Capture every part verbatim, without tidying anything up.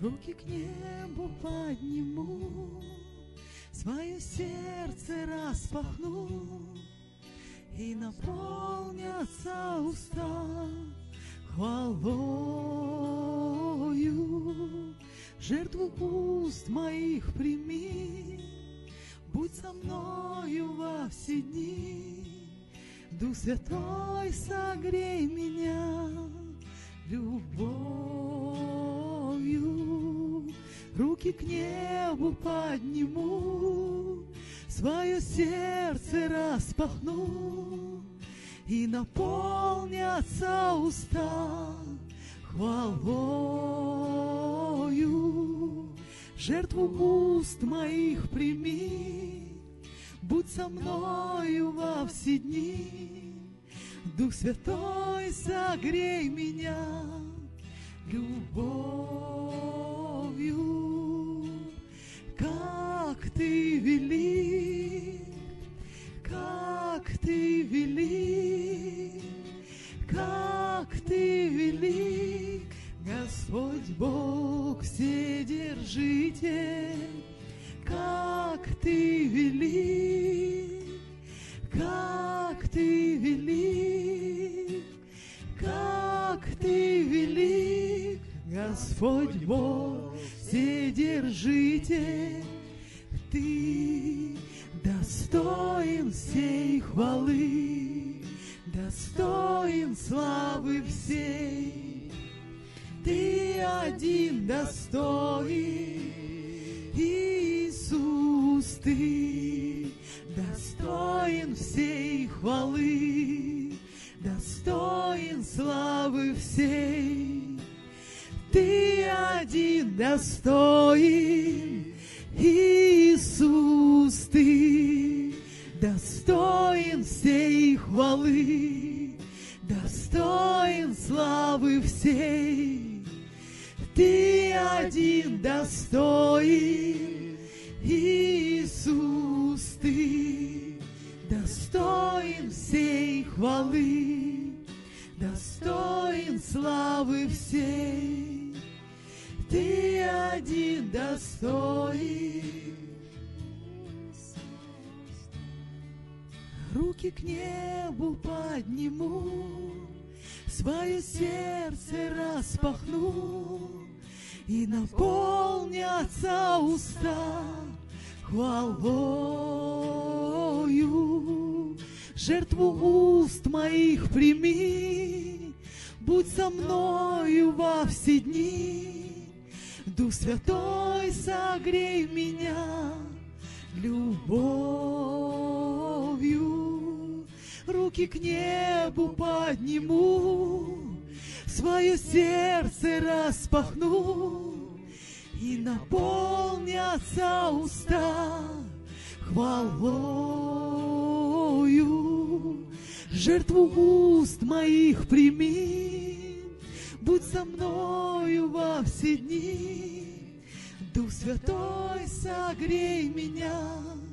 Руки к небу подниму, свое сердце распахну, и наполнятся уста хвалою. Жертву уст моих прими, будь со мною во все дни. Дух Святой, согрей меня любовью. Руки к небу подниму, свое сердце распахну, и наполнятся уста хвалою. Жертву уст моих прими, будь со мною во все дни. Дух Святой, согрей меня любовью. Как ты велик, как ты велик, как ты велик, Господь Бог Вседержитель. Как ты велик, как ты велик, как ты велик, Господь Бог Вседержитель. Ты достоин всей хвалы, достоин славы всей. Ты один достоин, Иисус, ты достоин всей хвалы, достоин славы всей. Ты один достоин, Иисус, ты достоин всей хвалы, достоин славы всей. Ты один достоин, Иисус, ты достоин всей хвалы, достоин славы всей. Ты один достоин. Руки к небу подниму, свое сердце распахну, и наполнятся уста хвалою. Жертву уст моих прими, будь со мною во все дни. Дух Святой, согрей меня любовью. Руки к небу подниму, свое сердце распахну, и наполнятся уста хвалою. Жертву уст моих прими, будь со мною во все дни. Дух Святой, согрей меня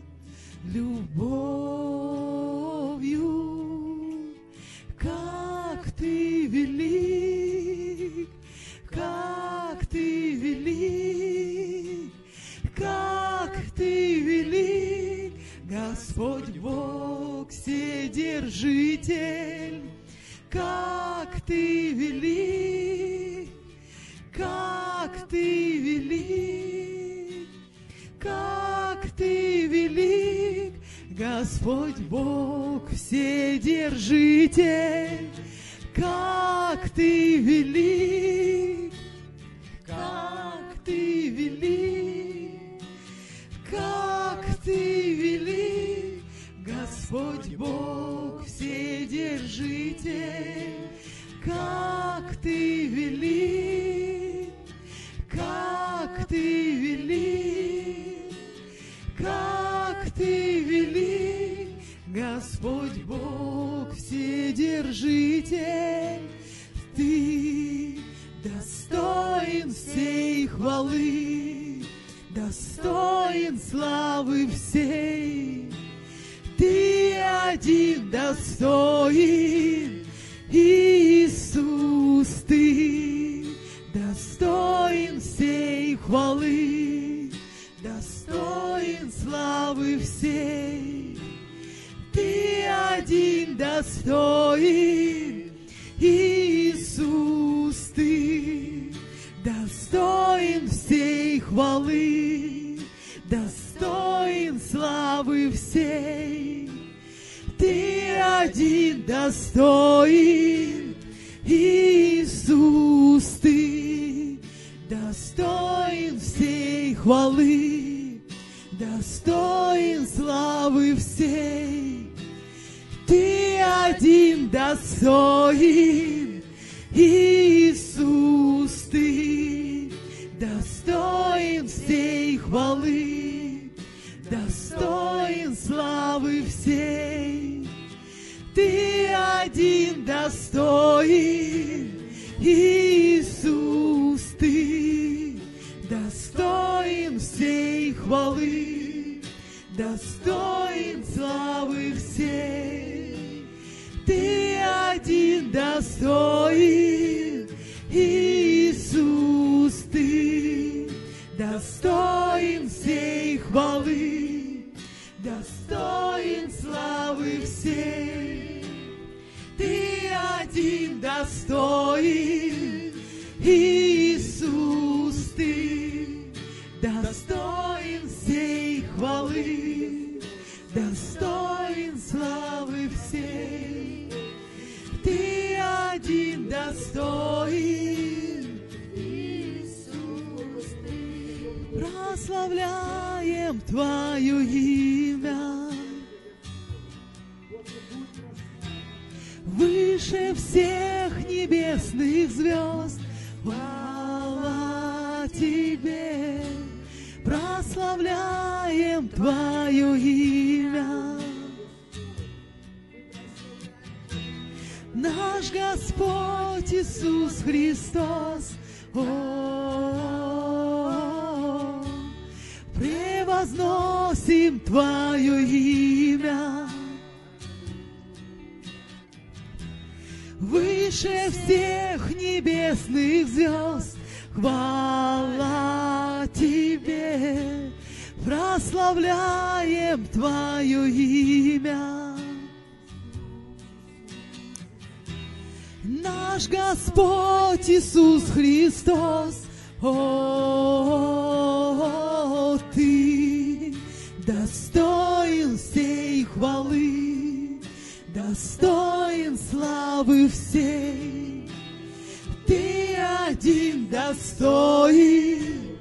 любовью. Как ты велик, как ты велик, как ты велик, Господь Бог Вседержитель. Как ты велик, как ты велик, как ты велик, Господь Бог Вседержитель. Как ты велик, как ты велик, как ты велик, Господь Бог Вседержитель. Как ты велик, как ты велик, как ты велик, Господь Бог Вседержитель. Ты достоин всей хвалы, достоин славы всей. Ты один достоин, Иисус, ты достоин достоин всей хвалы, достоин славы всей. Ты один достоин, Иисус, Ты достоин всей хвалы, достоин славы всей. Ты один достоин, Иисус, Ты достоин всей хвалы, достоин славы всей. Ты один достоин, Иисус, Ты достоин всей хвалы, достоин славы всей. Ты один достоин, Иисус, Ты достоин всей хвалы, достоин славы всей. Ты один достоин, Иисус, Ты достоин всей хвалы, достоин славы всей. Ты один достоин, Иисус, Ты достоин всей хвалы, достоин славы всей. Ты один достоин, Иисус, Ты. Прославляем Твое имя, выше всех небесных звезд. Хвала Тебе, прославляем Твое имя. Наш Господь Иисус Христос, о, превозносим Твое имя. Выше всех небесных звезд, хвала Тебе, прославляем Твое имя. Наш Господь Иисус Христос, о, Ты достоин всей хвалы, достоин славы всей. Ты один достоин,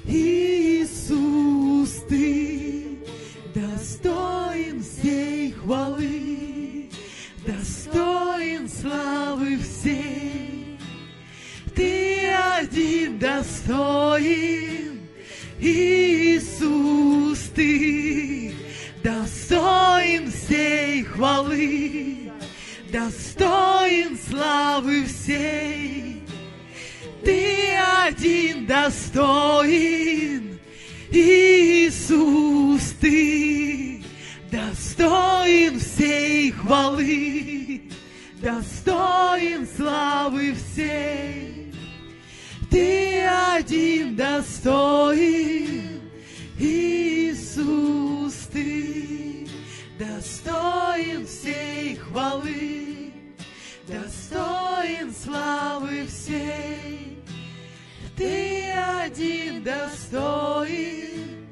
Иисус, Ты достоин всей хвалы, достоин славы всей. Ты один достоин, Иисус, Ты достоин всей хвалы, достоин славы всей. Ты один достоин, Иисус, Ты достоин всей хвалы, достоин славы всей. Ты один достоин, Иисус, Ты достоин всей хвалы, достоин славы всей. Ты один достоин,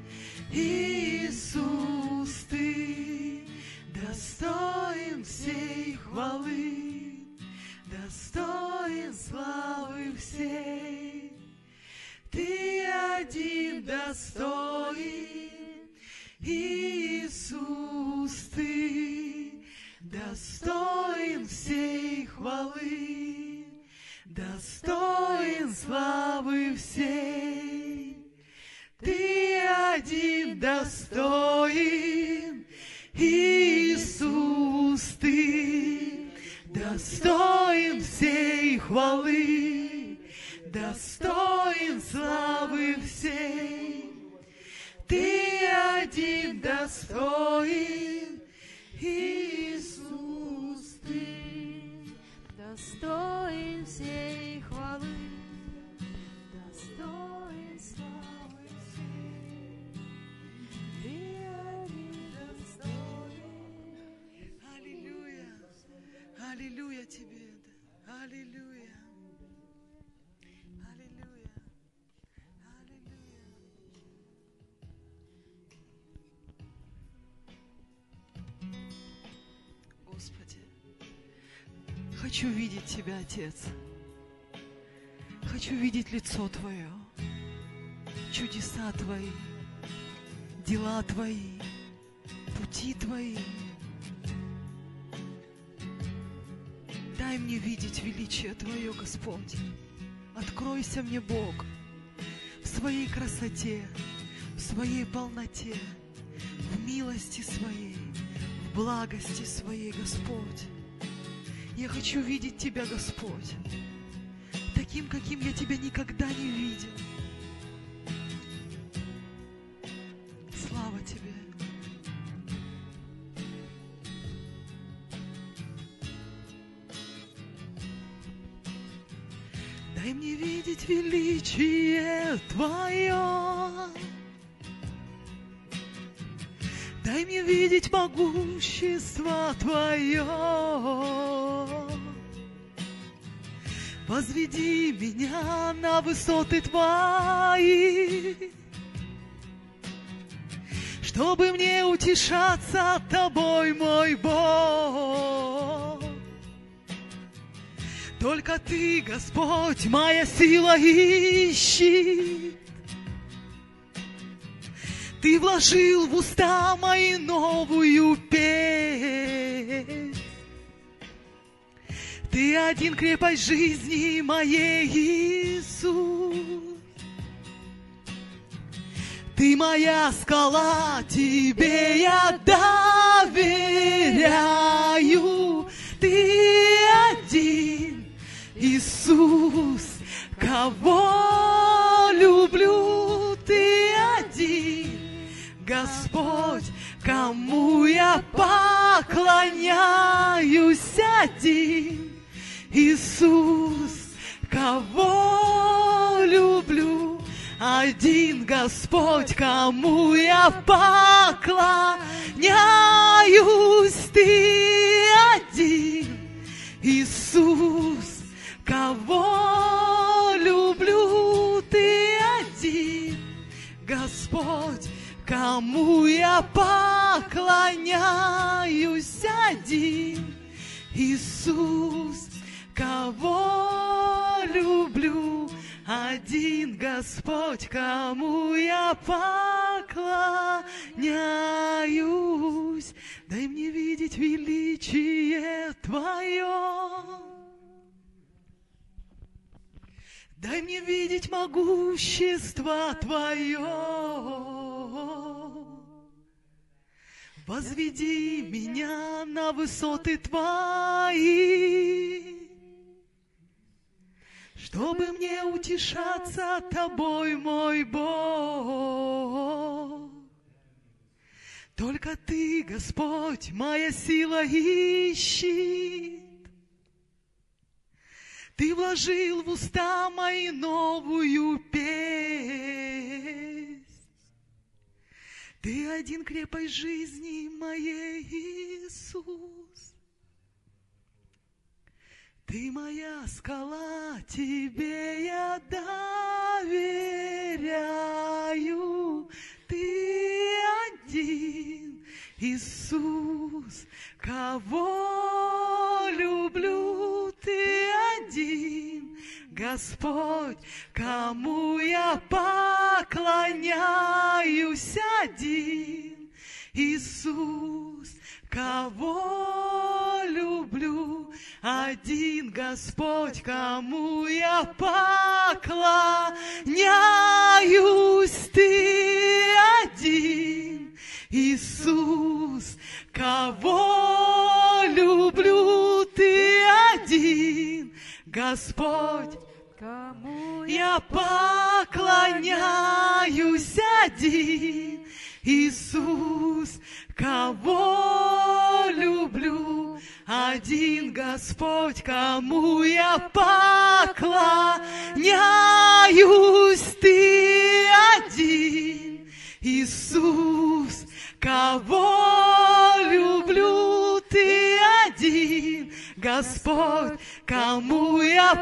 Иисус, Ты достоин всей хвалы, достоин славы всей. Ты один достоин, Иисус, Ты достоин всей хвалы, достоин славы всей. Ты один достоин, Иисус, Ты достоин всей хвалы, достоин славы всей. Ты один достоин, Иисус, Ты достоин всей хвалы, хочу видеть Тебя, Отец. Хочу видеть лицо Твое, чудеса Твои, дела Твои, пути Твои. Дай мне видеть величие Твое, Господь. Откройся мне, Бог, в своей красоте, в своей полноте, в милости Своей, в благости Своей, Господь. Я хочу видеть Тебя, Господь, таким, каким я Тебя никогда не видел. Слава Тебе. Дай мне видеть величие Твое. Дай мне видеть могущество Твое. Возведи меня на высоты Твои, чтобы мне утешаться Тобой, мой Бог. Только Ты, Господь, моя сила ищет. Ты вложил в уста мои новую песнь. Ты один крепость жизни моей, Иисус. Ты моя скала, Тебе я доверяю. Ты один, Иисус, кого люблю. Ты один, Господь, кому я поклоняюсь. Один, Иисус, кого люблю. Один Господь, кому я поклоняюсь. Ты один, Иисус, кого люблю. Ты один, Господь, кому я поклоняюсь. Один, Иисус, кого люблю. Один Господь, кому я поклоняюсь. Дай мне видеть величие Твое. Дай мне видеть могущество Твое. Возведи меня на высоты Твои, чтобы мне утешаться Тобой, мой Бог. Только Ты, Господь, моя сила ищет. Ты вложил в уста мои новую песнь. Ты один крепость жизни моей, Иисус. Ты моя скала, Тебе я доверяю. Ты один, Иисус, кого люблю. Ты один, Господь, кому я поклоняюсь. Один, Иисус, кого люблю. Один Господь, кому я поклоняюсь. Ты один, Иисус, кого люблю. Ты один, Господь, кому я поклоняюсь. Один, Иисус, кого люблю. Один Господь, кому я поклоняюсь. Ты один, Иисус, кого люблю. Ты один, Господь, кому я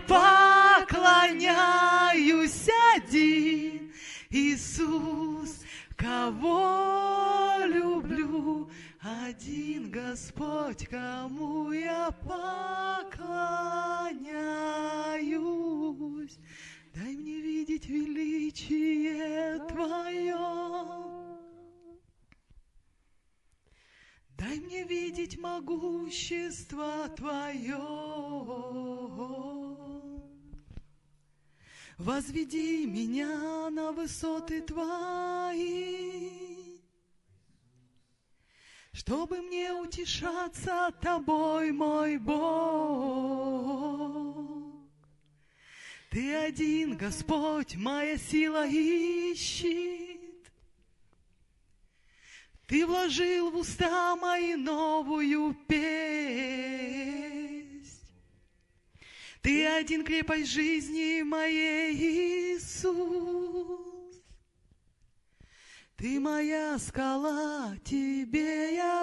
поклоняюсь. Один, Иисус, кого люблю. Один Господь, кому я поклоняюсь. мне видеть могущество Твое. Возведи меня на высоты Твои, чтобы мне утешаться Тобой, мой Бог. Ты один, Господь, моя сила ищет. Ты вложил в уста мои новую песнь. Ты один, крепость жизни моей, Иисус. Ты моя скала, Тебе я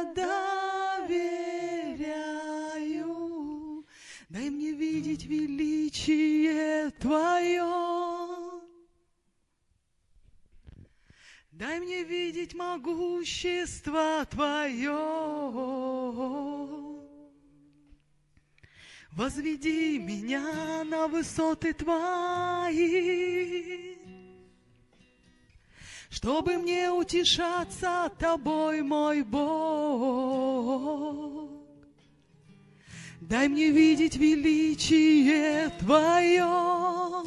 доверяю. Дай мне видеть величие Твое. Дай мне видеть могущество Твое. Возведи меня на высоты Твои, чтобы мне утешаться Тобой, мой Бог. Дай мне видеть величие Твое.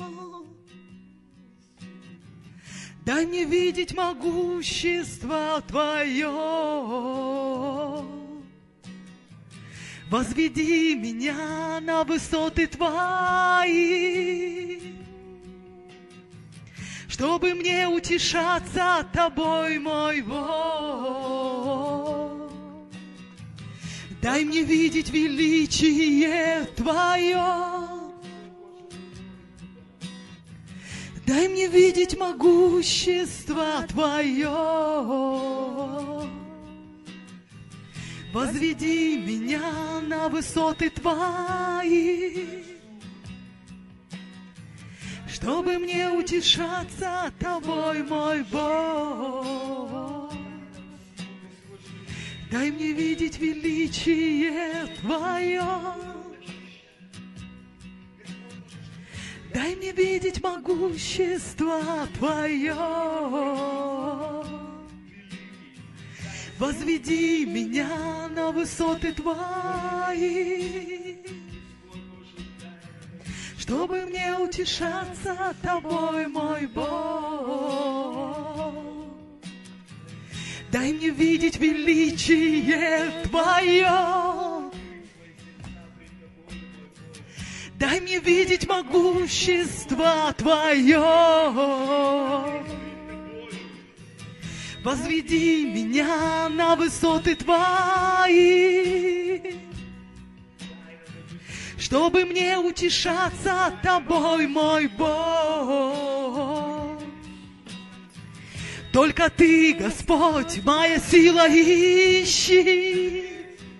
Дай мне видеть могущество Твое. Возведи меня на высоты Твои, чтобы мне утешаться Тобой, мой Бог. Дай мне видеть величие Твое. Дай мне видеть могущество Твое. Возведи меня на высоты Твои, чтобы мне утешаться Тобой, мой Бог. Дай мне видеть величие Твое. Дай мне видеть могущество Твое. Возведи меня на высоты Твои, чтобы мне утешаться Тобой, мой Бог. Дай мне видеть величие Твое. Дай мне видеть могущество Твое. Возведи меня на высоты Твои, чтобы мне утешаться Тобой, мой Бог. Только Ты, Господь, моя сила ищет.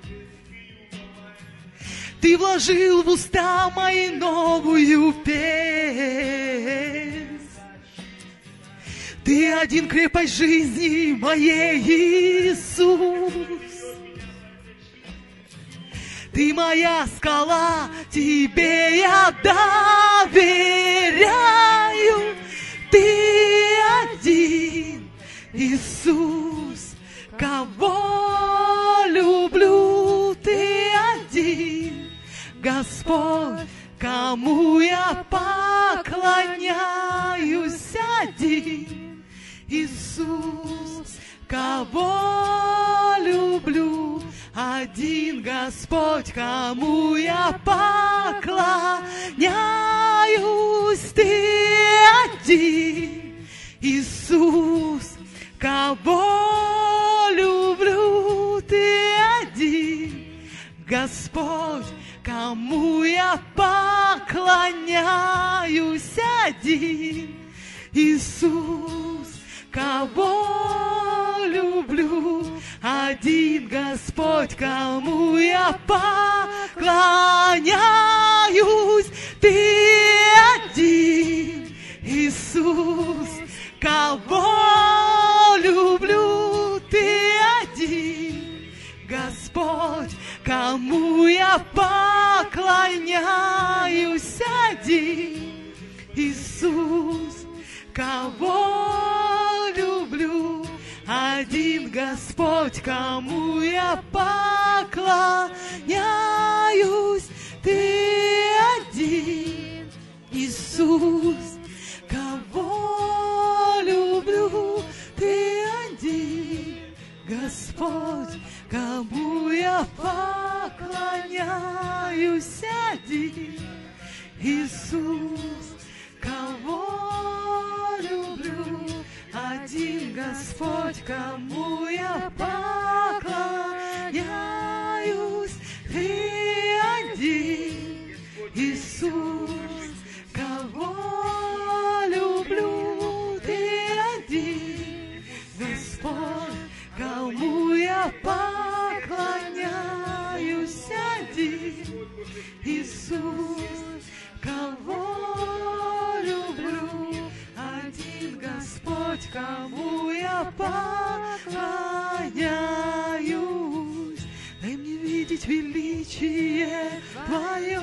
Ты вложил в уста мои новую песнь. Ты один, крепость жизни моей, Иисус. Ты моя скала, Тебе я доверяю. Ты один, Иисус, кого люблю. Ты один, Господь, кому я поклоняюсь. Один, Иисус, кого люблю. Один, Господь, кому я поклоняюсь. Ты один, Иисус, кого люблю. Ты один, Господь, кому я поклоняюсь. Один, Иисус, кого люблю. Один, Господь, кому я поклоняюсь. Ты один, Иисус, кого люблю. Ты один, Господь, кому я поклоняюсь. Один, Иисус, кого люблю. один Господь, кому я поклоняюсь, Ты один, Иисус, кого люблю, Ты один Господь, кому я поклоняюсь, один Иисус, кого люблю, один Господь, кому я поклоняюсь, Ты один Иисус, кого люблю, Ты один Господь, кому я поклоняюсь, один Иисус, кого люблю, один Господь, кому я поклоняюсь. Дай мне видеть величие Твое,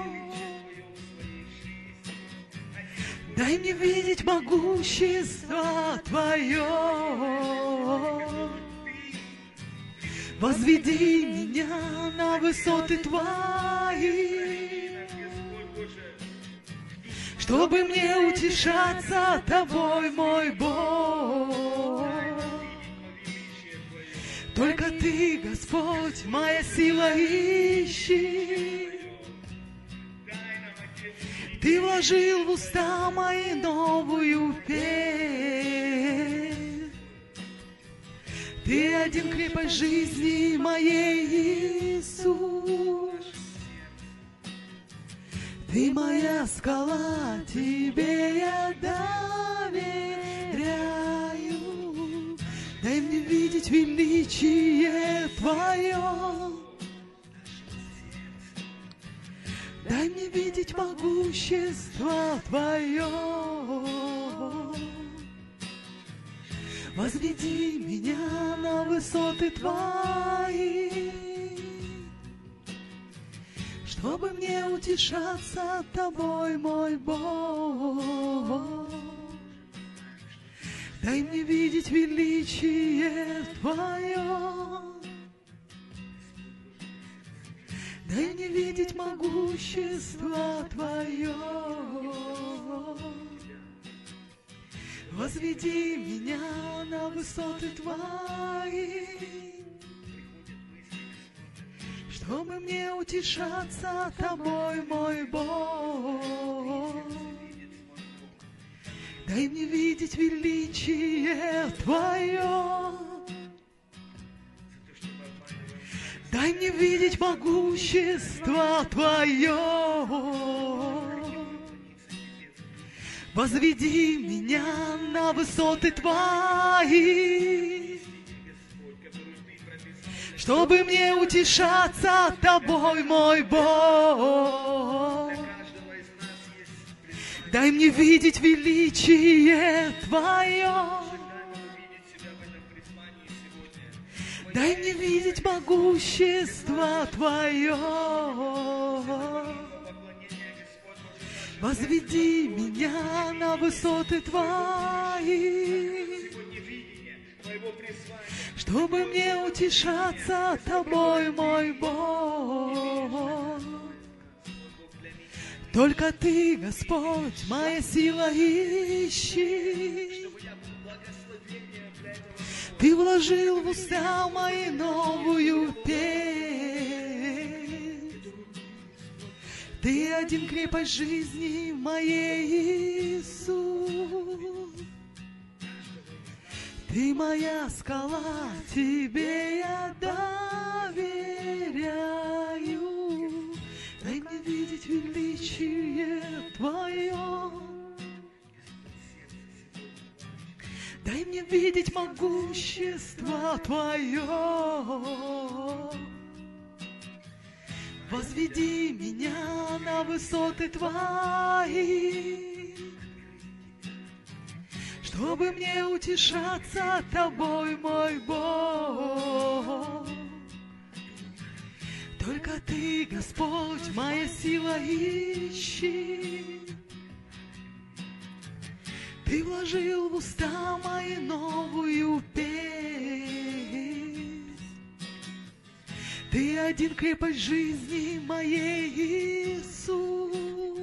дай мне видеть могущество Твое. Возведи меня на высоты Твои, чтобы мне утешаться Тобой, мой Бог. Только Ты, Господь, моя сила ищи. Ты вложил в уста мои новую песнь. Ты один крепость жизни моей, Иисус. Ты моя скала, Тебе я доверяю. Дай мне видеть величие Твое, дай мне видеть могущество Твое. Возведи меня на высоты Твои, чтобы мне утешаться Тобой, мой Бог. Дай мне видеть величие Твое, дай мне видеть могущество Твое. Возведи меня на высоты Твои, чтобы мне утешаться Тобой, мой Бог. Дай мне видеть величие Твое, дай мне видеть могущество Твое. Возведи меня на высоты Твои, чтобы мне утешаться Тобой, мой Бог. Дай мне видеть величие Твое, дай мне видеть могущество Твое. Возведи меня на высоты Твои, чтобы мне утешаться Тобой, мой Бог. Только Ты, Господь, моя сила ищи. Ты вложил в уста мои новую песнь. Ты один крепость жизни моей, Иисус. Ты моя скала, Тебе я доверяю. Дай мне видеть величие Твое, дай мне видеть могущество Твое. Возведи меня на высоты Твои, чтобы мне утешаться Тобой, мой Бог. Только Ты, Господь, моя сила ищи. Ты вложил в уста мои новую песнь. один крепость жизни моей, Иисус.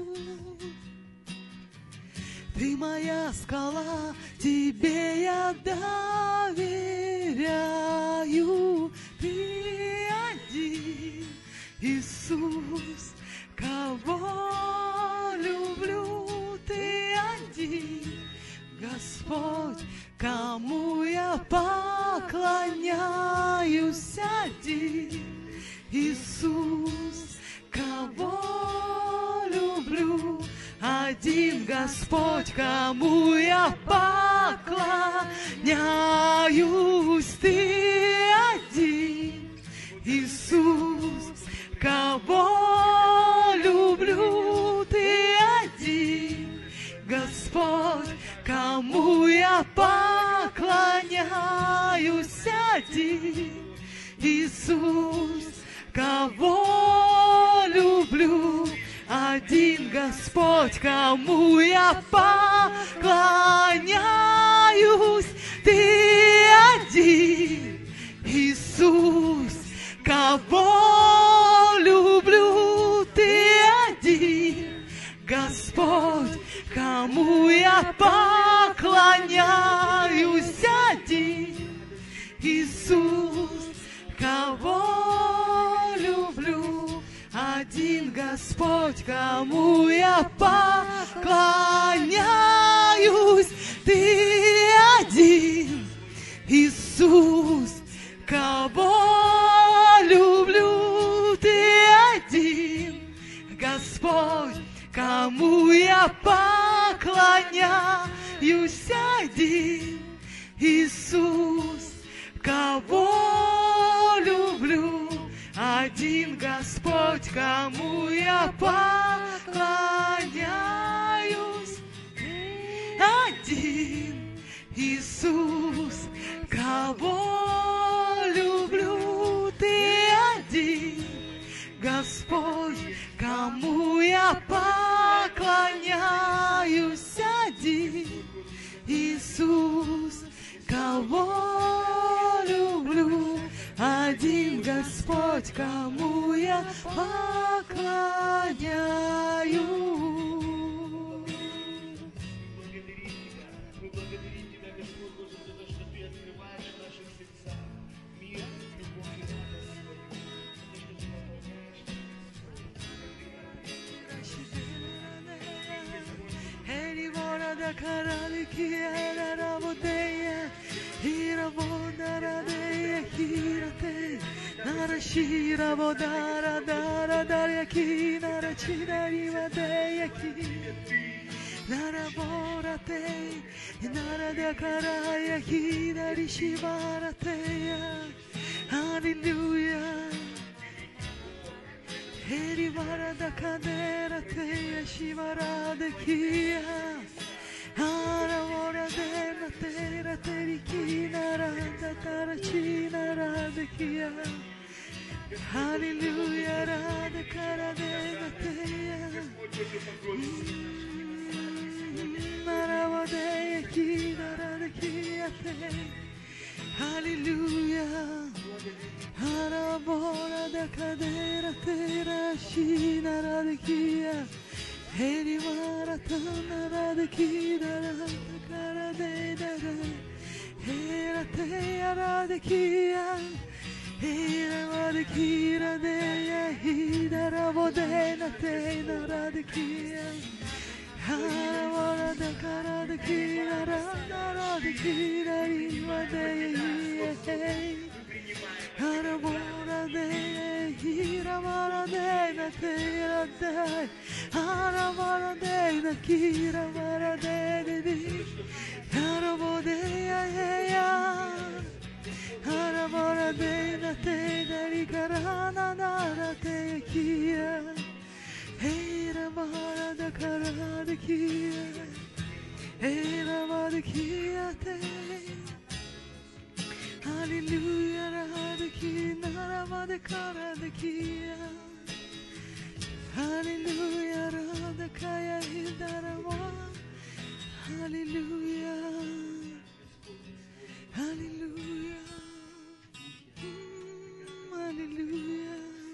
Ты моя скала, Тебе я доверяю. Ты один, Иисус, кого люблю. Ты один, Господь, кому я поклоняюсь. Один, Иисус, кого люблю. Один Господь, кому я поклоняюсь. Ты один, Иисус, кого люблю. Ты один, Господь, кому я поклоняюсь. Один, Иисус, кого люблю. Один Господь, кому я поклоняюсь. Ты один, Иисус, кого люблю. Ты один, Господь, кому я поклоняюсь. Один, Иисус, кого люблю. Один Господь, кому я поклоняюсь. Ты один, Иисус, кого люблю. Ты один, Господь, кому я поклоняюсь. Один, Иисус, кого люблю. Один Господь, кому я поклоняюсь. Один, Иисус, кого люблю. Ты один, Господь, кому я поклоняюсь. Один, Иисус, кого люблю. Один Господь, кому я поклоняюсь. Мы благодарим Тебя, Господь Боже, за то, что Ты открываешь наши сердца. Мир, любовь и радость свою. За то, что Ты наполняешь Narashira bodara dara dara ki narachidari vadeyaki naraborate naradakara ki narishivarateya. Hallelujah. Heri varada kadera teya shivarada kia. Haravora dena tera teriki narada tarachina radakia. Hallelujah, rada cara dena teya. Naravadeya ki narada kia te. Hallelujah. Haravora da kadera tera shina radakia. Heri maratana radakira radakara de dara. Hera teya radakia. Hera radakira deya hidara vodena tena radakia. Hara varadakara radakira radakira riva deya hey. Hara voradeya hira varadena tera day. Hara varadena kira varadena di. Hara vodeya heya. Hara varadena tera rikarana nara te kia. Hera varadakara radakira. Hera vadakia te. Hallelujah, radakina ravadakara dakia. Hallelujah, radakaya hidarava. Hallelujah, hallelujah, mm, hallelujah.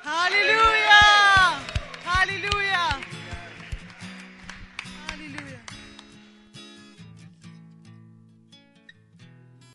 Аллилуйя!